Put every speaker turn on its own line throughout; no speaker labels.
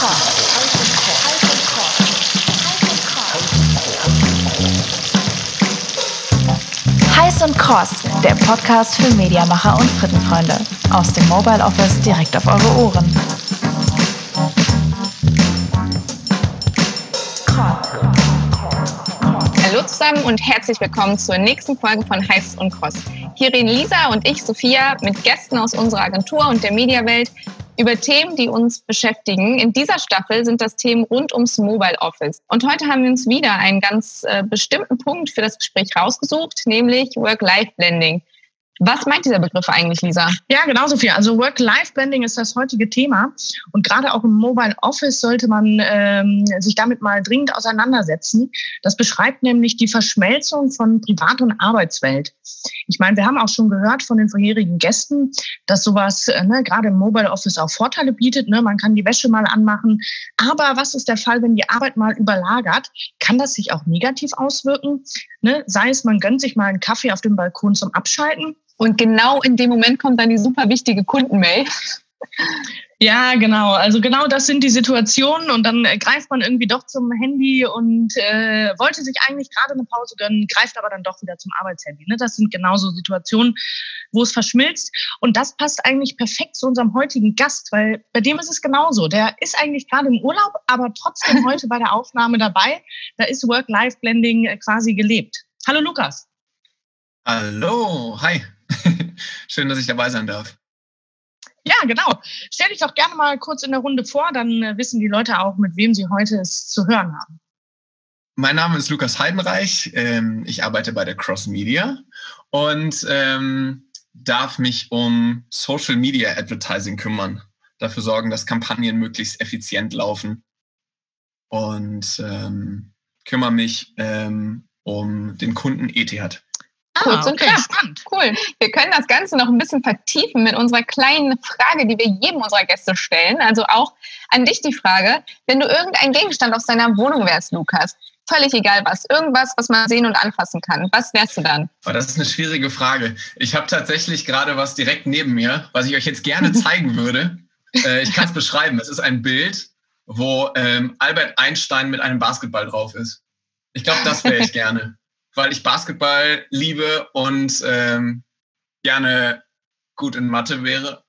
Heiß und Cross, der Podcast für Mediamacher und Frittenfreunde. Aus dem Mobile Office direkt auf eure Ohren.
Hallo zusammen und herzlich willkommen zur nächsten Folge von Heiß und Cross. Hier reden Lisa und ich, Sophia, mit Gästen aus unserer Agentur und der Mediawelt über Themen, die uns beschäftigen. In dieser Staffel sind das Themen rund ums Mobile Office. Und heute haben wir uns wieder einen ganz bestimmten Punkt für das Gespräch rausgesucht, nämlich Work-Life-Blending. Was meint dieser Begriff eigentlich, Lisa?
Ja, genau, Sophia. Also Work-Life-Blending ist das heutige Thema. Und gerade auch im Mobile Office sollte man sich damit mal dringend auseinandersetzen. Das beschreibt nämlich die Verschmelzung von Privat- und Arbeitswelt. Ich meine, wir haben auch schon gehört von den vorherigen Gästen, dass sowas gerade im Mobile Office auch Vorteile bietet. Man kann die Wäsche mal anmachen. Aber was ist der Fall, wenn die Arbeit mal überlagert? Kann das sich auch negativ auswirken? Sei es, man gönnt sich mal einen Kaffee auf dem Balkon zum Abschalten.
Und genau in dem Moment kommt dann die super wichtige Kundenmail.
Ja, genau. Also genau das sind die Situationen und dann greift man irgendwie doch zum Handy und wollte sich eigentlich gerade eine Pause gönnen, greift aber dann doch wieder zum Arbeitshandy. Das sind genauso Situationen, wo es verschmilzt. Und das passt eigentlich perfekt zu unserem heutigen Gast, weil bei dem ist es genauso. Der ist eigentlich gerade im Urlaub, aber trotzdem heute bei der Aufnahme dabei. Da ist Work-Life-Blending quasi gelebt. Hallo Lukas.
Hallo, hi. Schön, dass ich dabei sein darf.
Ja, genau. Stell dich doch gerne mal kurz in der Runde vor, dann wissen die Leute auch, mit wem sie heute es zu hören haben.
Mein Name ist Lukas Heidenreich. Ich arbeite bei der Cross Media und darf mich um Social Media Advertising kümmern. Dafür sorgen, dass Kampagnen möglichst effizient laufen und kümmere mich um den Kunden Etihad.
Kurz und knapp. Spannend. Cool. Wir können das Ganze noch ein bisschen vertiefen mit unserer kleinen Frage, die wir jedem unserer Gäste stellen. Also auch an dich die Frage, wenn du irgendein Gegenstand aus deiner Wohnung wärst, Lukas, völlig egal was, irgendwas, was man sehen und anfassen kann, was wärst du dann?
Das ist eine schwierige Frage. Ich habe tatsächlich gerade was direkt neben mir, was ich euch jetzt gerne zeigen würde. Ich kann es beschreiben. Es ist ein Bild, wo Albert Einstein mit einem Basketball drauf ist. Ich glaube, das wäre ich gerne. Weil ich Basketball liebe und gerne gut in Mathe wäre.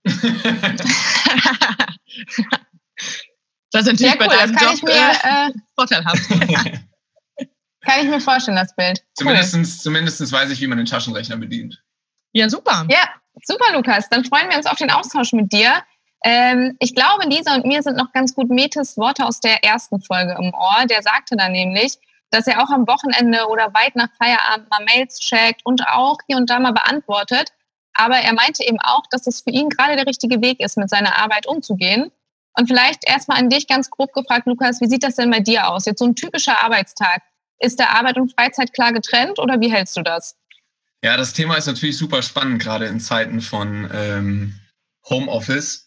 Das ist natürlich bei deinem Job
vorteilhaft. Kann ich mir vorstellen, das Bild.
Zumindest weiß ich, wie man den Taschenrechner bedient.
Ja, super.
Ja, super, Lukas. Dann freuen wir uns auf den Austausch mit dir. Ich glaube, Lisa und mir sind noch ganz gut Metes Worte aus der ersten Folge im Ohr. Der sagte dann nämlich, dass er auch am Wochenende oder weit nach Feierabend mal Mails checkt und auch hier und da mal beantwortet. Aber er meinte eben auch, dass es für ihn gerade der richtige Weg ist, mit seiner Arbeit umzugehen. Und vielleicht erstmal an dich ganz grob gefragt, Lukas, wie sieht das denn bei dir aus? Jetzt so ein typischer Arbeitstag. Ist da Arbeit und Freizeit klar getrennt oder wie hältst du das?
Ja, das Thema ist natürlich super spannend, gerade in Zeiten von Homeoffice.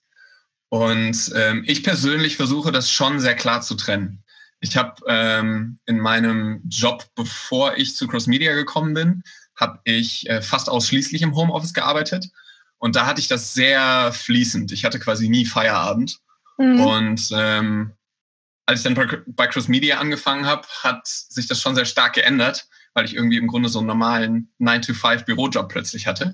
Und ich persönlich versuche das schon sehr klar zu trennen. Ich habe in meinem Job, bevor ich zu Cross Media gekommen bin, habe ich fast ausschließlich im Homeoffice gearbeitet. Und da hatte ich das sehr fließend. Ich hatte quasi nie Feierabend. Mhm. Und als ich dann bei Cross Media angefangen habe, hat sich das schon sehr stark geändert, weil ich irgendwie im Grunde so einen normalen 9-to-5-Bürojob plötzlich hatte.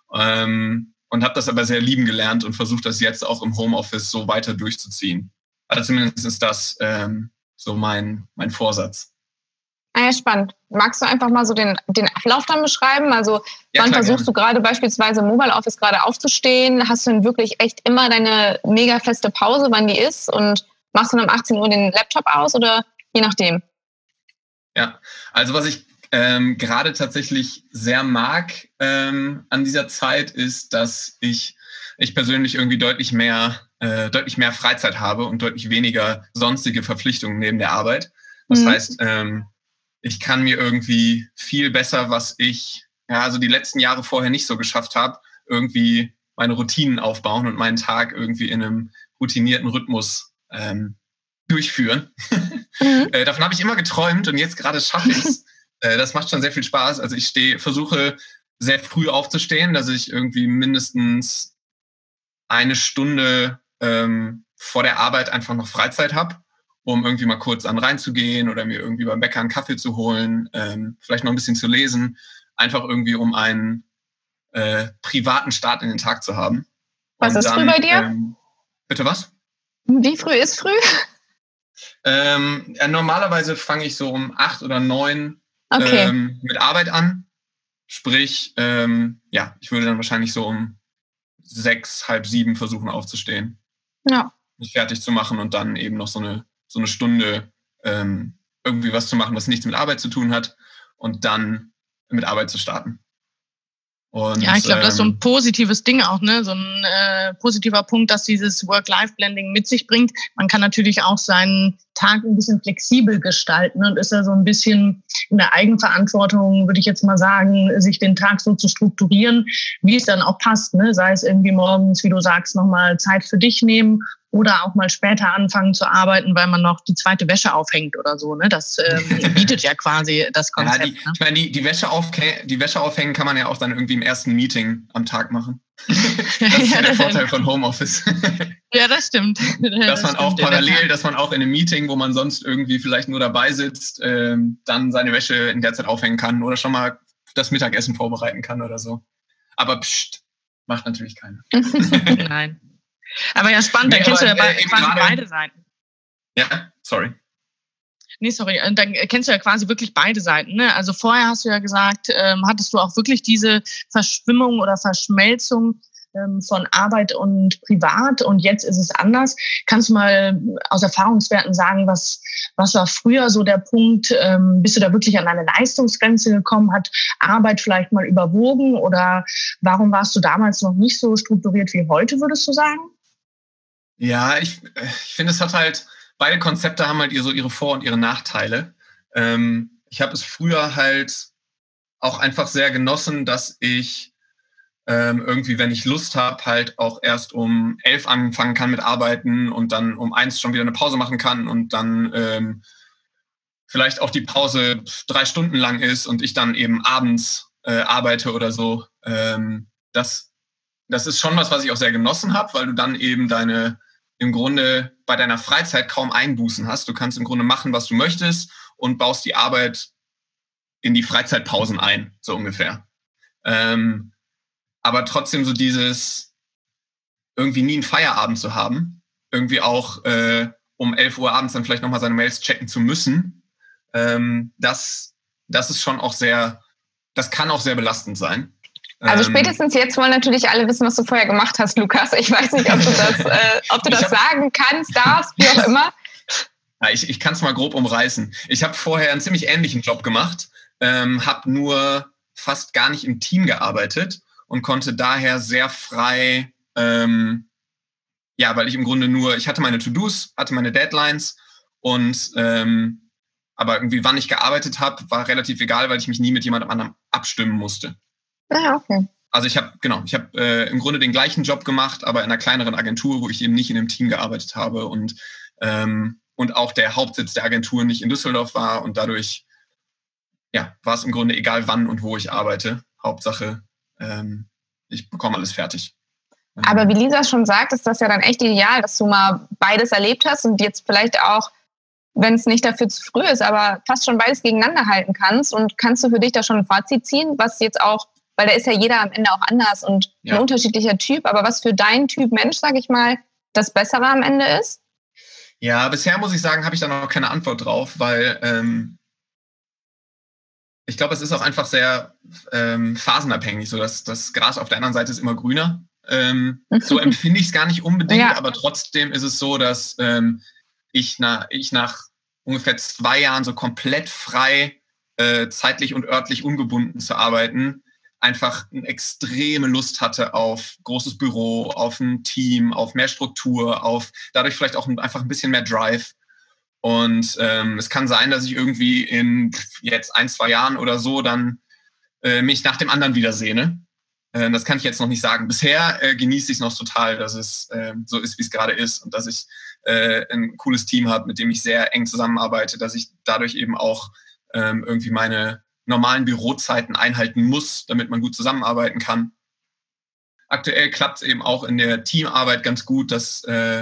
Und habe das aber sehr lieben gelernt und versuche das jetzt auch im Homeoffice so weiter durchzuziehen. Also zumindest ist das so mein Vorsatz.
Ja, spannend. Magst du einfach mal so den Ablauf dann beschreiben? Also ja, wann versuchst du gerade beispielsweise im Mobile Office gerade aufzustehen? Hast du denn wirklich echt immer deine mega feste Pause, wann die ist? Und machst du dann um 18 Uhr den Laptop aus oder je nachdem?
Ja, also was ich gerade tatsächlich sehr mag an dieser Zeit ist, dass ich persönlich irgendwie deutlich mehr Freizeit habe und deutlich weniger sonstige Verpflichtungen neben der Arbeit. Das heißt, ich kann mir irgendwie viel besser, was ich also die letzten Jahre vorher nicht so geschafft habe, irgendwie meine Routinen aufbauen und meinen Tag irgendwie in einem routinierten Rhythmus durchführen. Davon habe ich immer geträumt und jetzt gerade schaffe ich es. Das macht schon sehr viel Spaß. Also ich versuche sehr früh aufzustehen, dass ich irgendwie mindestens eine Stunde vor der Arbeit einfach noch Freizeit habe, um irgendwie mal kurz an reinzugehen oder mir irgendwie beim Bäcker einen Kaffee zu holen, vielleicht noch ein bisschen zu lesen, einfach irgendwie um einen privaten Start in den Tag zu haben.
Was ist früh bei dir?
Bitte was?
Wie früh ist früh?
Normalerweise fange ich so um 8 oder 9 mit Arbeit an. Sprich, ich würde dann wahrscheinlich so um 6, halb 7 versuchen aufzustehen.
Ja.
Mich fertig zu machen und dann eben noch so eine Stunde irgendwie was zu machen, was nichts mit Arbeit zu tun hat und dann mit Arbeit zu starten. Und,
ja, ich glaube, das ist so ein positives Ding auch, ne? So ein positiver Punkt, dass dieses Work-Life-Blending mit sich bringt. Man kann natürlich auch seinen Tag ein bisschen flexibel gestalten und ist ja so ein bisschen in der Eigenverantwortung, würde ich jetzt mal sagen, sich den Tag so zu strukturieren, wie es dann auch passt, ne? Sei es irgendwie morgens, wie du sagst, nochmal Zeit für dich nehmen oder auch mal später anfangen zu arbeiten, weil man noch die zweite Wäsche aufhängt oder so, ne? Das bietet ja quasi das Konzept.
Ja, ich meine, die Wäsche aufhängen kann man ja auch dann irgendwie im ersten Meeting am Tag machen. Das ist ja der Vorteil von Homeoffice.
Ja, das stimmt.
Dass man auch parallel, dass man auch in einem Meeting, wo man sonst irgendwie vielleicht nur dabei sitzt, dann seine Wäsche in der Zeit aufhängen kann oder schon mal das Mittagessen vorbereiten kann oder so. Aber macht natürlich keiner.
Nein. Aber ja, spannend, da kennst du ja quasi beide Seiten.
Ja, sorry.
Nee, sorry, dann kennst du ja quasi wirklich beide Seiten, ne? Also vorher hast du ja gesagt, hattest du auch wirklich diese Verschwimmung oder Verschmelzung von Arbeit und Privat und jetzt ist es anders. Kannst du mal aus Erfahrungswerten sagen, was war früher so der Punkt? Bist du da wirklich an eine Leistungsgrenze gekommen? Hat Arbeit vielleicht mal überwogen oder warum warst du damals noch nicht so strukturiert wie heute, würdest du sagen?
Ja, ich finde, es hat halt, beide Konzepte haben halt ihre Vor- und ihre Nachteile. Ich habe es früher halt auch einfach sehr genossen, dass ich irgendwie, wenn ich Lust habe, halt auch erst um 11 anfangen kann mit Arbeiten und dann um 1 schon wieder eine Pause machen kann und dann vielleicht auch die Pause 3 Stunden lang ist und ich dann eben abends arbeite oder so. Das ist schon was ich auch sehr genossen habe, weil du dann eben im Grunde bei deiner Freizeit kaum Einbußen hast. Du kannst im Grunde machen, was du möchtest und baust die Arbeit in die Freizeitpausen ein, so ungefähr. Aber trotzdem so dieses irgendwie nie einen Feierabend zu haben, irgendwie auch um 11 Uhr abends dann vielleicht nochmal seine Mails checken zu müssen, das ist schon auch das kann auch sehr belastend sein.
Also spätestens jetzt wollen natürlich alle wissen, was du vorher gemacht hast, Lukas. Ich weiß nicht, ob du das sagen kannst, darfst, wie auch immer.
Ja, ich kann es mal grob umreißen. Ich habe vorher einen ziemlich ähnlichen Job gemacht, habe nur fast gar nicht im Team gearbeitet und konnte daher sehr frei, weil ich im Grunde ich hatte meine To-Dos, hatte meine Deadlines und aber irgendwie wann ich gearbeitet habe, war relativ egal, weil ich mich nie mit jemandem anderem abstimmen musste.
Ja, okay.
Also ich habe im Grunde den gleichen Job gemacht, aber in einer kleineren Agentur, wo ich eben nicht in einem Team gearbeitet habe und auch der Hauptsitz der Agentur nicht in Düsseldorf war und dadurch war es im Grunde egal, wann und wo ich arbeite. Hauptsache, ich bekomme alles fertig.
Aber wie Lisa schon sagt, ist das ja dann echt ideal, dass du mal beides erlebt hast und jetzt vielleicht auch, wenn es nicht dafür zu früh ist, aber fast schon beides gegeneinander halten kannst. Und kannst du für dich da schon ein Fazit ziehen, was jetzt auch, weil da ist ja jeder am Ende auch anders und ein unterschiedlicher Typ, aber was für deinen Typ Mensch, sag ich mal, das Bessere am Ende ist?
Ja, bisher muss ich sagen, habe ich da noch keine Antwort drauf, weil ich glaube, es ist auch einfach sehr phasenabhängig, so dass das Gras auf der anderen Seite ist immer grüner. So empfinde ich es gar nicht unbedingt, aber trotzdem ist es so, dass ich nach ungefähr 2 Jahren so komplett frei, zeitlich und örtlich ungebunden zu arbeiten, einfach eine extreme Lust hatte auf großes Büro, auf ein Team, auf mehr Struktur, auf dadurch vielleicht auch einfach ein bisschen mehr Drive. Und es kann sein, dass ich irgendwie in jetzt 1, 2 Jahren oder so dann mich nach dem anderen wiedersehne. Das kann ich jetzt noch nicht sagen. Bisher genieße ich es noch total, dass es so ist, wie es gerade ist und dass ich ein cooles Team habe, mit dem ich sehr eng zusammenarbeite, dass ich dadurch eben auch irgendwie meine normalen Bürozeiten einhalten muss, damit man gut zusammenarbeiten kann. Aktuell klappt es eben auch in der Teamarbeit ganz gut, dass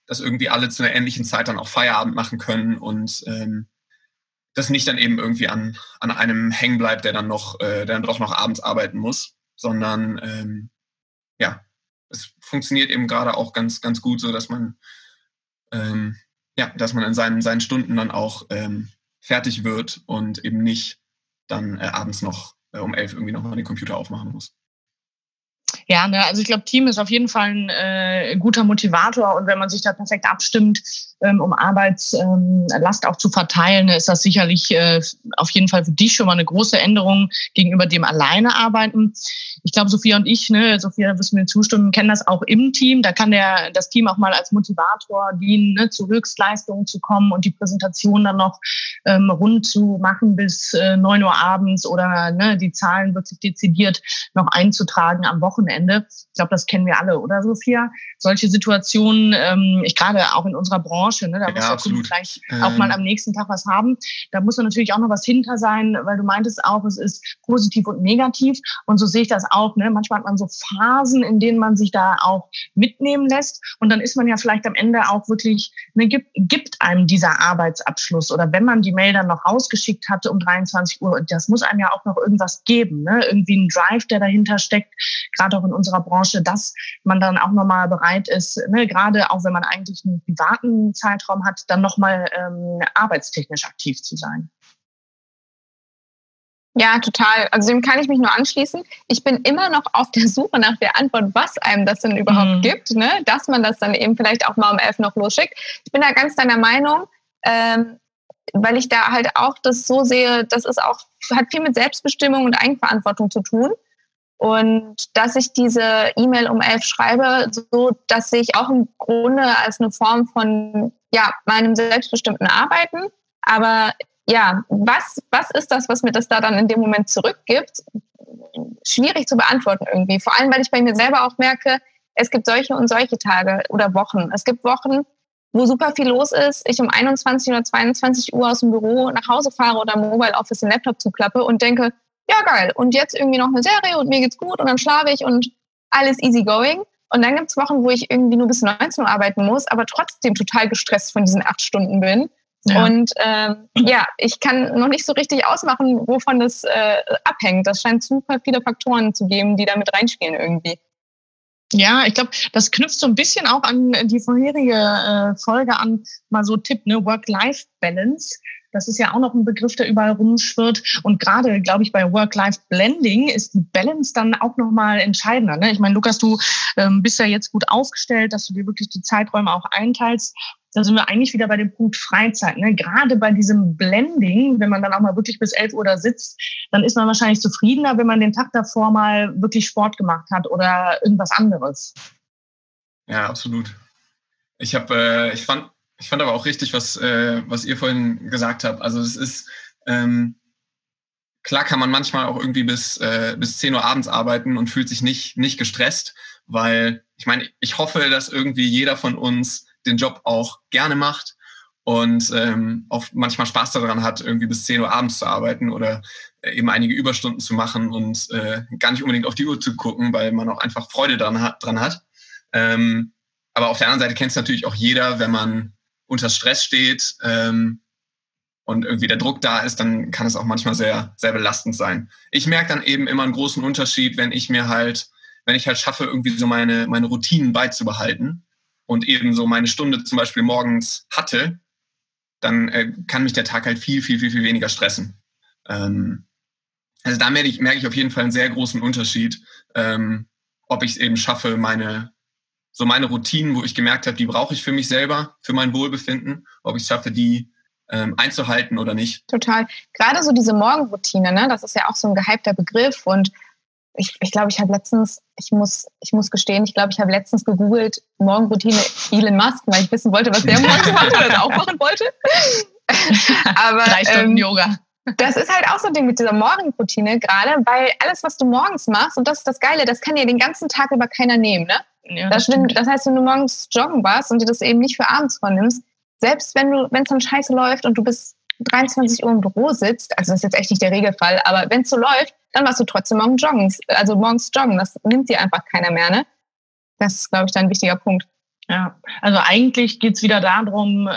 dass irgendwie alle zu einer ähnlichen Zeit dann auch Feierabend machen können und das nicht dann eben irgendwie an einem hängen bleibt, der dann doch noch abends arbeiten muss, sondern es funktioniert eben gerade auch ganz, ganz gut so, dass man dass man in seinen Stunden dann auch fertig wird und eben nicht dann abends noch um 11 irgendwie nochmal den Computer aufmachen muss.
Ja, ne, also ich glaube, Team ist auf jeden Fall ein guter Motivator und wenn man sich da perfekt abstimmt, um Arbeitslast auch zu verteilen, ist das sicherlich auf jeden Fall für dich schon mal eine große Änderung gegenüber dem alleine arbeiten. Ich glaube, Sophia und ich, Sophia, wirst du mir zustimmen, kennen das auch im Team. Da kann das Team auch mal als Motivator dienen, zu Höchstleistungen zu kommen und die Präsentation dann noch rund zu machen bis 9 Uhr abends oder die Zahlen wirklich dezidiert noch einzutragen am Wochenende. Ich glaube, das kennen wir alle, oder Sophia? Solche Situationen, gerade auch in unserer Branche, da muss der Kunde vielleicht auch mal am nächsten Tag was haben. Da muss natürlich auch noch was hinter sein, weil du meintest auch, es ist positiv und negativ. Und so sehe ich das auch. Manchmal hat man so Phasen, in denen man sich da auch mitnehmen lässt. Und dann ist man ja vielleicht am Ende auch wirklich, gibt einem dieser Arbeitsabschluss. Oder wenn man die Mail dann noch rausgeschickt hatte um 23 Uhr, das muss einem ja auch noch irgendwas geben. Irgendwie ein Drive, der dahinter steckt, gerade auch in unserer Branche, dass man dann auch nochmal bereit ist, gerade auch wenn man eigentlich einen privaten Zeitraum hat, dann nochmal arbeitstechnisch aktiv zu sein.
Ja, total. Also dem kann ich mich nur anschließen. Ich bin immer noch auf der Suche nach der Antwort, was einem das denn überhaupt gibt, dass man das dann eben vielleicht auch mal um 11 noch losschickt. Ich bin da ganz deiner Meinung, weil ich da halt auch das so sehe, hat viel mit Selbstbestimmung und Eigenverantwortung zu tun. Und dass ich diese E-Mail um 11 schreibe, so, das sehe ich auch im Grunde als eine Form von meinem selbstbestimmten Arbeiten. Aber was ist das, was mir das da dann in dem Moment zurückgibt? Schwierig zu beantworten irgendwie. Vor allem, weil ich bei mir selber auch merke, es gibt solche und solche Tage oder Wochen. Es gibt Wochen, wo super viel los ist, ich um 21 oder 22 Uhr aus dem Büro nach Hause fahre oder im Mobile Office den Laptop zuklappe und denke, ja geil, und jetzt irgendwie noch eine Serie und mir geht's gut und dann schlafe ich und alles easy going. Und dann gibt's Wochen, wo ich irgendwie nur bis 19 Uhr arbeiten muss, aber trotzdem total gestresst von diesen 8 Stunden bin. Ja. Und ich kann noch nicht so richtig ausmachen, wovon das abhängt. Das scheint super viele Faktoren zu geben, die da mit reinspielen irgendwie.
Ja, ich glaube, das knüpft so ein bisschen auch an die vorherige Folge an, mal so Tipp, Work-Life-Balance. Das ist ja auch noch ein Begriff, der überall rumschwirrt. Und gerade, glaube ich, bei Work-Life-Blending ist die Balance dann auch nochmal entscheidender. Ich meine, Lukas, du bist ja jetzt gut aufgestellt, dass du dir wirklich die Zeiträume auch einteilst. Da sind wir eigentlich wieder bei dem Punkt Freizeit. Gerade bei diesem Blending, wenn man dann auch mal wirklich bis 11 Uhr da sitzt, dann ist man wahrscheinlich zufriedener, wenn man den Tag davor mal wirklich Sport gemacht hat oder irgendwas anderes.
Ja, absolut. Ich fand aber auch richtig, was ihr vorhin gesagt habt. Also es ist, klar kann man manchmal auch irgendwie bis 10 Uhr abends arbeiten und fühlt sich nicht gestresst, weil ich hoffe, dass irgendwie jeder von uns den Job auch gerne macht und auch manchmal Spaß daran hat, irgendwie bis 10 Uhr abends zu arbeiten oder eben einige Überstunden zu machen und gar nicht unbedingt auf die Uhr zu gucken, weil man auch einfach Freude dran hat. Aber auf der anderen Seite kennt es natürlich auch jeder, wenn man unter Stress steht und irgendwie der Druck da ist, dann kann es auch manchmal sehr, sehr belastend sein. Ich merke dann eben immer einen großen Unterschied, wenn ich halt schaffe, irgendwie so meine Routinen beizubehalten und eben so meine Stunde zum Beispiel morgens hatte, dann kann mich der Tag halt viel, viel, viel, viel weniger stressen. Also da merke ich auf jeden Fall einen sehr großen Unterschied, ob ich es eben schaffe, meine Routinen, wo ich gemerkt habe, die brauche ich für mich selber, für mein Wohlbefinden, ob ich es schaffe, die einzuhalten oder nicht.
Total. Gerade so diese Morgenroutine, das ist ja auch so ein gehypter Begriff und ich glaube, ich habe letztens, ich muss gestehen, ich habe letztens gegoogelt, Morgenroutine Elon Musk, weil ich wissen wollte, was der morgens macht oder das auch machen wollte. Aber
3 Stunden Yoga.
Das ist halt auch so ein Ding mit dieser Morgenroutine gerade, weil alles, was du morgens machst, und das ist das Geile, das kann dir den ganzen Tag über keiner nehmen, ne? Ja, das heißt, wenn du morgens joggen warst und dir das eben nicht für abends vornimmst, selbst wenn es dann scheiße läuft und du bis 23 Uhr im Büro sitzt, also das ist jetzt echt nicht der Regelfall, aber wenn es so läuft, dann warst du trotzdem morgens joggen. Das nimmt dir einfach keiner mehr, ne? Das ist, glaube ich, dann ein wichtiger Punkt.
Ja, also eigentlich geht's wieder darum,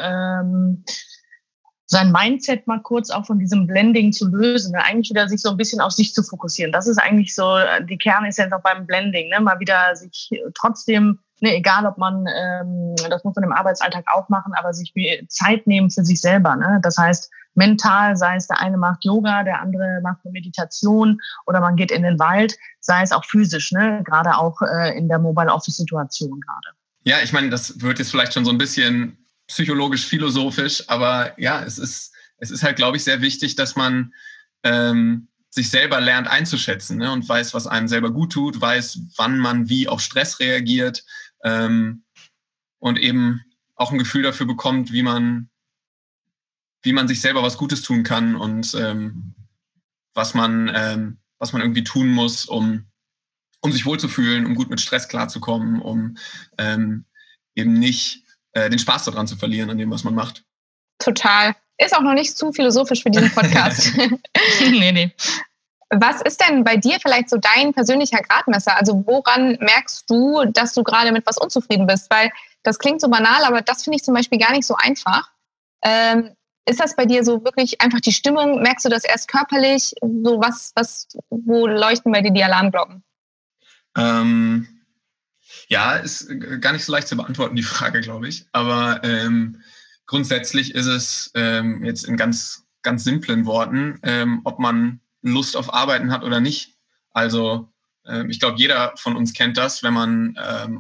sein Mindset mal kurz auch von diesem Blending zu lösen, ne? Eigentlich wieder sich so ein bisschen auf sich zu fokussieren. Das ist eigentlich so die Kernessenz auch beim Blending, ne? Mal wieder sich trotzdem, ne, egal ob man, das muss man im Arbeitsalltag auch machen, aber sich Zeit nehmen für sich selber, ne? Das heißt, mental, sei es der eine macht Yoga, der andere macht eine Meditation oder man geht in den Wald, sei es auch physisch, ne? Gerade auch in der Mobile Office Situation gerade.
Ja, ich meine, das wird jetzt vielleicht schon so ein bisschen psychologisch, philosophisch, aber ja, es ist halt, glaube ich, sehr wichtig, dass man sich selber lernt einzuschätzen, ne, und weiß, was einem selber gut tut, weiß, wann man wie auf Stress reagiert, und eben auch ein Gefühl dafür bekommt, wie man sich selber was Gutes tun kann und was man irgendwie tun muss, um sich wohlzufühlen, um gut mit Stress klarzukommen, um eben nicht den Spaß daran zu verlieren, an dem, was man macht.
Total. Ist auch noch nicht zu philosophisch für diesen Podcast.
Nee.
Was ist denn bei dir vielleicht so dein persönlicher Gradmesser? Also woran merkst du, dass du gerade mit was unzufrieden bist? Weil das klingt so banal, aber das finde ich zum Beispiel gar nicht so einfach. Ist das bei dir so wirklich einfach die Stimmung? Merkst du das erst körperlich? So wo leuchten bei dir die Alarmglocken?
Ja, ist gar nicht so leicht zu beantworten, die Frage, glaube ich. Aber grundsätzlich ist es jetzt in ganz, ganz simplen Worten, ob man Lust auf Arbeiten hat oder nicht. Also ich glaube, jeder von uns kennt das, wenn man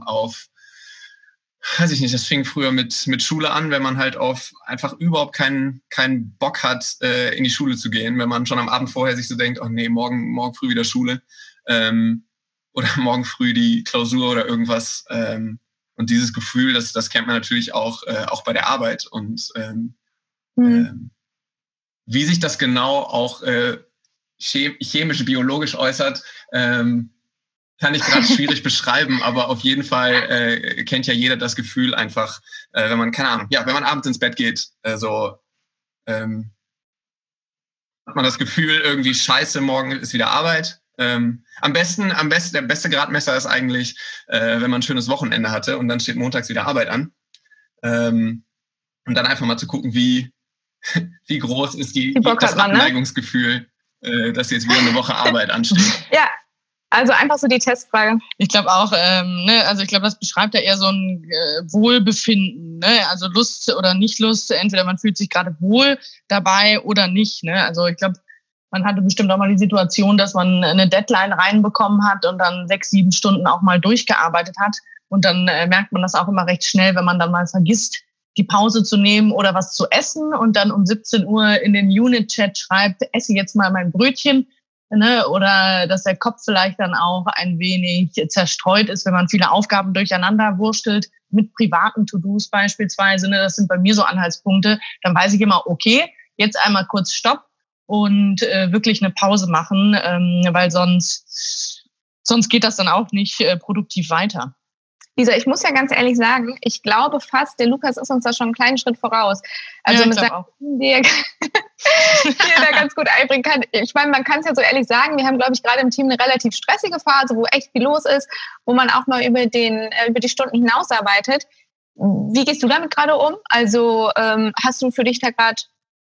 weiß ich nicht, das fing früher mit Schule an, wenn man halt auf einfach überhaupt keinen Bock hat, in die Schule zu gehen, wenn man schon am Abend vorher sich so denkt, oh nee, morgen früh wieder Schule. Oder morgen früh die Klausur oder irgendwas. Und dieses Gefühl, das kennt man natürlich auch bei der Arbeit. Und wie sich das genau auch chemisch, biologisch äußert, kann ich gerade schwierig beschreiben, aber auf jeden Fall kennt ja jeder das Gefühl einfach, wenn man, keine Ahnung, ja, wenn man abends ins Bett geht, hat man das Gefühl, irgendwie scheiße, morgen ist wieder Arbeit. Am besten, der beste Gradmesser ist eigentlich, wenn man ein schönes Wochenende hatte und dann steht montags wieder Arbeit an. Und dann einfach mal zu gucken, wie groß ist das Abneigungsgefühl, dass jetzt wieder eine Woche Arbeit ansteht.
Ja, also einfach so die Testfrage.
Ich glaube auch, also ich glaube, das beschreibt ja eher so ein Wohlbefinden, ne? Also Lust oder nicht Lust, entweder man fühlt sich gerade wohl dabei oder nicht, ne? Also ich glaube, man hatte bestimmt auch mal die Situation, dass man eine Deadline reinbekommen hat und dann 6-7 Stunden auch mal durchgearbeitet hat. Und dann merkt man das auch immer recht schnell, wenn man dann mal vergisst, die Pause zu nehmen oder was zu essen und dann um 17 Uhr in den Unit-Chat schreibt, esse jetzt mal mein Brötchen. Ne? Oder dass der Kopf vielleicht dann auch ein wenig zerstreut ist, wenn man viele Aufgaben durcheinander wurstelt, mit privaten To-Dos beispielsweise. Ne? Das sind bei mir so Anhaltspunkte. Dann weiß ich immer, okay, jetzt einmal kurz Stopp und wirklich eine Pause machen, weil sonst geht das dann auch nicht produktiv weiter.
Lisa, ich muss ja ganz ehrlich sagen, ich glaube fast, der Lukas ist uns da schon einen kleinen Schritt voraus. Also mit seinem die er da ganz gut einbringen kann. Ich meine, man kann es ja so ehrlich sagen, wir haben, glaube ich, gerade im Team eine relativ stressige Phase, wo echt viel los ist, wo man auch mal über die Stunden hinaus arbeitet. Wie gehst du damit gerade um? Also hast du für dich da gerade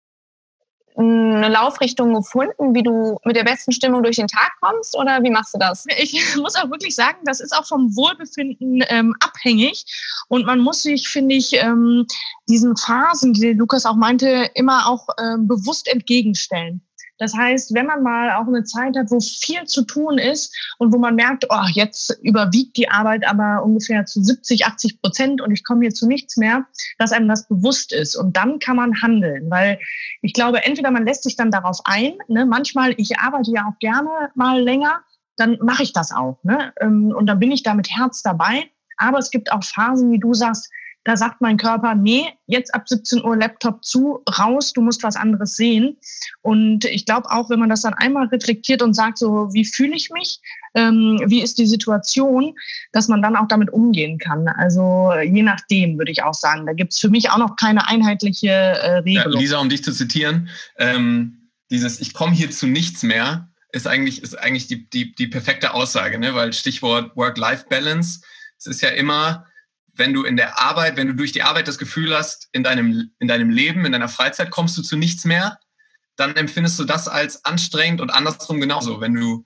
eine Laufrichtung gefunden, wie du mit der besten Stimmung durch den Tag kommst, oder wie machst du das?
Ich muss auch wirklich sagen, das ist auch vom Wohlbefinden abhängig und man muss sich, finde ich, diesen Phasen, die Lukas auch meinte, immer auch bewusst entgegenstellen. Das heißt, wenn man mal auch eine Zeit hat, wo viel zu tun ist und wo man merkt, oh, jetzt überwiegt die Arbeit aber ungefähr zu 70-80% und ich komme hier zu nichts mehr, dass einem das bewusst ist. Und dann kann man handeln, weil ich glaube, entweder man lässt sich dann darauf ein, ne? Manchmal, ich arbeite ja auch gerne mal länger, dann mache ich das auch, ne? Und dann bin ich da mit Herz dabei. Aber es gibt auch Phasen, wie du sagst, da sagt mein Körper, nee, jetzt ab 17 Uhr Laptop zu, raus, du musst was anderes sehen. Und ich glaube auch, wenn man das dann einmal reflektiert und sagt, so, wie fühle ich mich, wie ist die Situation, dass man dann auch damit umgehen kann. Also je nachdem, würde ich auch sagen. Da gibt es für mich auch noch keine einheitliche Regelung.
Ja, Lisa, um dich zu zitieren, dieses Ich komme hier zu nichts mehr ist eigentlich die perfekte Aussage, ne? Weil Stichwort Work-Life-Balance, es ist ja immer, wenn du durch die Arbeit das Gefühl hast, in deinem Leben, in deiner Freizeit kommst du zu nichts mehr, dann empfindest du das als anstrengend und andersrum genauso. Wenn du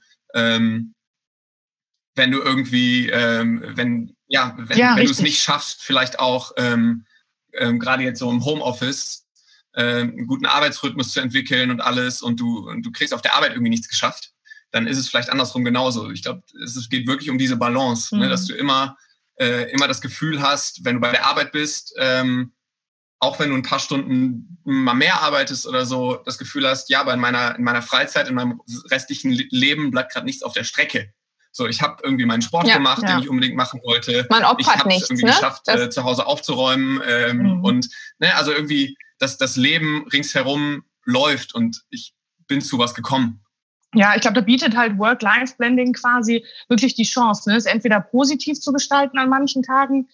irgendwie, wenn du es nicht schaffst, vielleicht auch gerade jetzt so im Homeoffice einen guten Arbeitsrhythmus zu entwickeln und alles und du kriegst auf der Arbeit irgendwie nichts geschafft, dann ist es vielleicht andersrum genauso. Ich glaube, es geht wirklich um diese Balance, ne, dass du immer das Gefühl hast, wenn du bei der Arbeit bist, auch wenn du ein paar Stunden mal mehr arbeitest oder so, das Gefühl hast, ja, aber in meiner Freizeit, in meinem restlichen Leben bleibt gerade nichts auf der Strecke. So, ich habe irgendwie meinen Sport gemacht, den ich unbedingt machen wollte.
Man opfert
ich habe es
nichts,
irgendwie geschafft, zu Hause aufzuräumen. Und also irgendwie, dass das Leben ringsherum läuft und ich bin zu was gekommen.
Ja, ich glaube, da bietet halt Work-Life-Blending quasi wirklich die Chance, ne? Es entweder positiv zu gestalten an manchen Tagen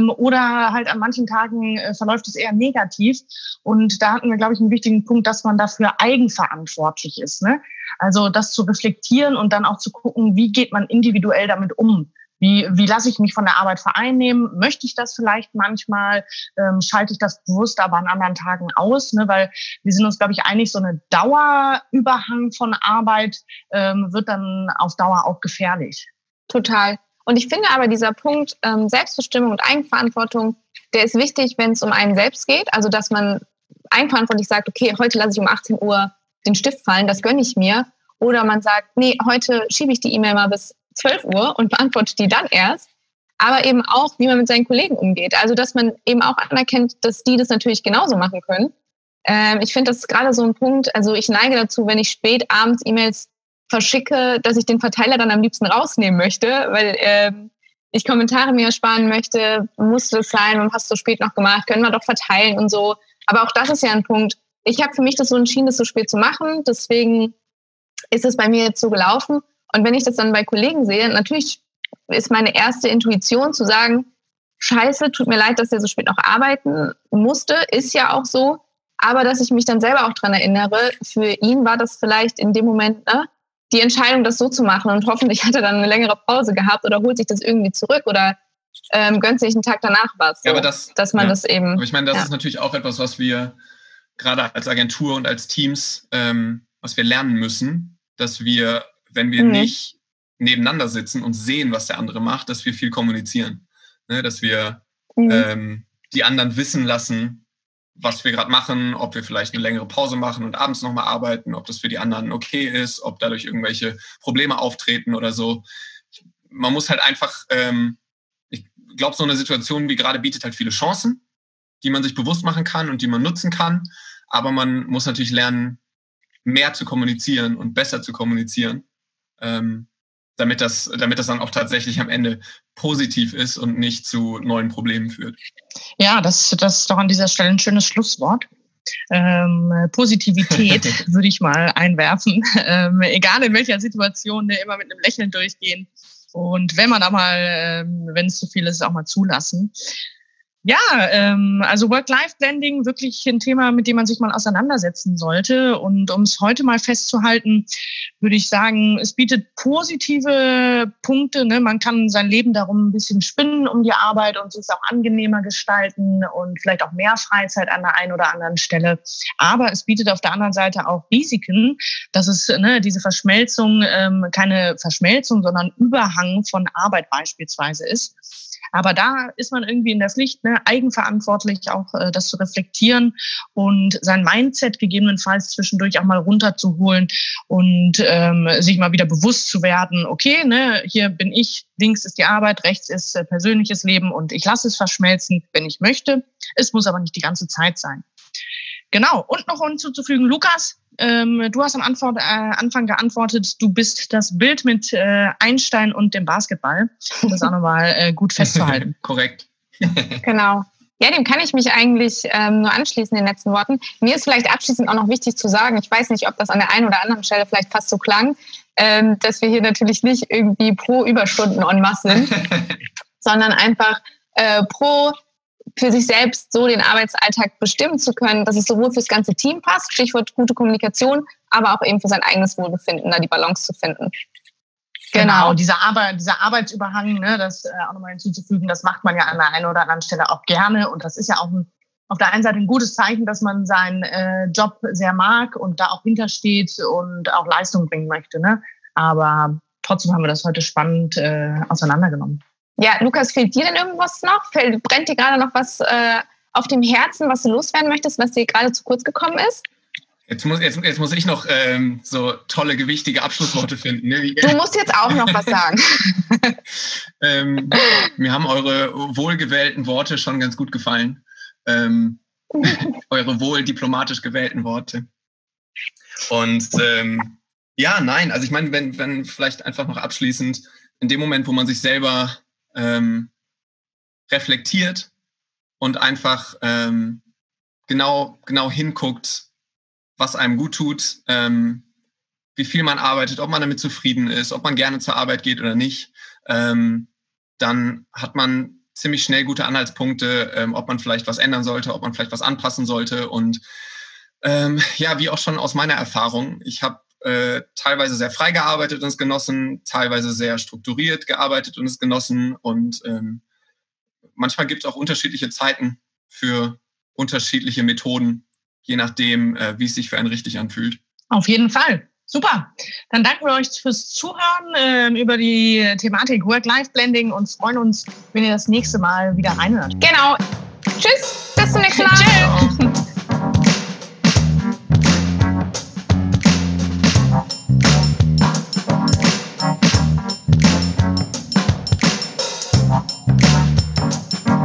oder halt an manchen Tagen verläuft es eher negativ. Und da hatten wir, glaube ich, einen wichtigen Punkt, dass man dafür eigenverantwortlich ist, ne? Also das zu reflektieren und dann auch zu gucken, wie geht man individuell damit um? Wie lasse ich mich von der Arbeit vereinnehmen? Möchte ich das vielleicht manchmal? Schalte ich das bewusst aber an anderen Tagen aus? Ne? Weil wir sind uns, glaube ich, einig, so eine Dauerüberhang von Arbeit wird dann auf Dauer auch gefährlich.
Total. Und ich finde aber dieser Punkt Selbstbestimmung und Eigenverantwortung, der ist wichtig, wenn es um einen selbst geht. Also dass man eigenverantwortlich sagt, okay, heute lasse ich um 18 Uhr den Stift fallen, das gönne ich mir. Oder man sagt, nee, heute schiebe ich die E-Mail mal bis 12 Uhr und beantwortet die dann erst. Aber eben auch, wie man mit seinen Kollegen umgeht. Also, dass man eben auch anerkennt, dass die das natürlich genauso machen können. Ich finde, das ist gerade so ein Punkt, also ich neige dazu, wenn ich spät abends E-Mails verschicke, dass ich den Verteiler dann am liebsten rausnehmen möchte, weil ich Kommentare mir ersparen möchte, muss das sein und hast du spät noch gemacht, können wir doch verteilen und so. Aber auch das ist ja ein Punkt. Ich habe für mich das so entschieden, das so spät zu machen. Deswegen ist es bei mir jetzt so gelaufen. Und wenn ich das dann bei Kollegen sehe, natürlich ist meine erste Intuition zu sagen, scheiße, tut mir leid, dass der so spät noch arbeiten musste, ist ja auch so. Aber dass ich mich dann selber auch dran erinnere, für ihn war das vielleicht in dem Moment die Entscheidung, das so zu machen. Und hoffentlich hat er dann eine längere Pause gehabt oder holt sich das irgendwie zurück oder gönnt sich einen Tag danach was. So,
ja, aber
dass man das eben...
Aber ich meine, das ist natürlich auch etwas, was wir gerade als Agentur und als Teams, was wir lernen müssen, dass wir, wenn wir nicht nebeneinander sitzen und sehen, was der andere macht, dass wir viel kommunizieren. Ne? Dass wir die anderen wissen lassen, was wir gerade machen, ob wir vielleicht eine längere Pause machen und abends nochmal arbeiten, ob das für die anderen okay ist, ob dadurch irgendwelche Probleme auftreten oder so. Man muss halt einfach, ich glaube, so eine Situation wie gerade bietet halt viele Chancen, die man sich bewusst machen kann und die man nutzen kann. Aber man muss natürlich lernen, mehr zu kommunizieren und besser zu kommunizieren, damit das dann auch tatsächlich am Ende positiv ist und nicht zu neuen Problemen führt.
Ja, das ist doch an dieser Stelle ein schönes Schlusswort. Positivität würde ich mal einwerfen. Egal in welcher Situation, immer mit einem Lächeln durchgehen. Und wenn man auch mal, wenn es zu viel ist, auch mal zulassen. Ja, also Work-Life-Blending, wirklich ein Thema, mit dem man sich mal auseinandersetzen sollte. Und um es heute mal festzuhalten, würde ich sagen, es bietet positive Punkte. Ne? Man kann sein Leben darum ein bisschen spinnen um die Arbeit und es auch angenehmer gestalten und vielleicht auch mehr Freizeit an der einen oder anderen Stelle. Aber es bietet auf der anderen Seite auch Risiken, dass es diese Verschmelzung keine Verschmelzung, sondern Überhang von Arbeit beispielsweise ist. Aber da ist man irgendwie in der Pflicht, eigenverantwortlich auch das zu reflektieren und sein Mindset gegebenenfalls zwischendurch auch mal runterzuholen und sich mal wieder bewusst zu werden, okay, hier bin ich, links ist die Arbeit, rechts ist persönliches Leben und ich lasse es verschmelzen, wenn ich möchte. Es muss aber nicht die ganze Zeit sein. Genau, und noch hinzuzufügen, Lukas, du hast am Anfang geantwortet, du bist das Bild mit Einstein und dem Basketball. Das ist auch nochmal gut festzuhalten.
Korrekt.
Genau. Ja, dem kann ich mich eigentlich nur anschließen in den letzten Worten. Mir ist vielleicht abschließend auch noch wichtig zu sagen, ich weiß nicht, ob das an der einen oder anderen Stelle vielleicht fast so klang, dass wir hier natürlich nicht irgendwie pro Überstunden en masse sind, sondern einfach pro für sich selbst so den Arbeitsalltag bestimmen zu können, dass es sowohl fürs ganze Team passt, Stichwort gute Kommunikation, aber auch eben für sein eigenes Wohlbefinden, da die Balance zu finden.
Genau, dieser Arbeitsüberhang, ne, das auch nochmal hinzuzufügen, das macht man ja an der einen oder anderen Stelle auch gerne. Und das ist ja auch auf der einen Seite ein gutes Zeichen, dass man seinen Job sehr mag und da auch hintersteht und auch Leistung bringen möchte. Ne? Aber trotzdem haben wir das heute spannend auseinandergenommen.
Ja, Lukas, fehlt dir denn irgendwas noch? Brennt dir gerade noch was auf dem Herzen, was du loswerden möchtest, was dir gerade zu kurz gekommen ist?
Jetzt muss ich noch so tolle, gewichtige Abschlussworte finden. Ne?
Du musst jetzt auch noch was sagen.
Mir haben eure wohlgewählten Worte schon ganz gut gefallen. Eure wohl diplomatisch gewählten Worte. Und also ich meine, wenn vielleicht einfach noch abschließend, in dem Moment, wo man sich selber reflektiert und einfach genau hinguckt, was einem gut tut, wie viel man arbeitet, ob man damit zufrieden ist, ob man gerne zur Arbeit geht oder nicht, dann hat man ziemlich schnell gute Anhaltspunkte, ob man vielleicht was ändern sollte, ob man vielleicht was anpassen sollte. Und wie auch schon aus meiner Erfahrung, ich habe teilweise sehr frei gearbeitet und es genossen, teilweise sehr strukturiert gearbeitet und es genossen. Und manchmal gibt es auch unterschiedliche Zeiten für unterschiedliche Methoden, je nachdem, wie es sich für einen richtig anfühlt.
Auf jeden Fall. Super. Dann danken wir euch fürs Zuhören über die Thematik Work-Life-Blending und freuen uns, wenn ihr das nächste Mal wieder reinhört.
Genau. Tschüss. Bis zum nächsten Mal.
Tschüss.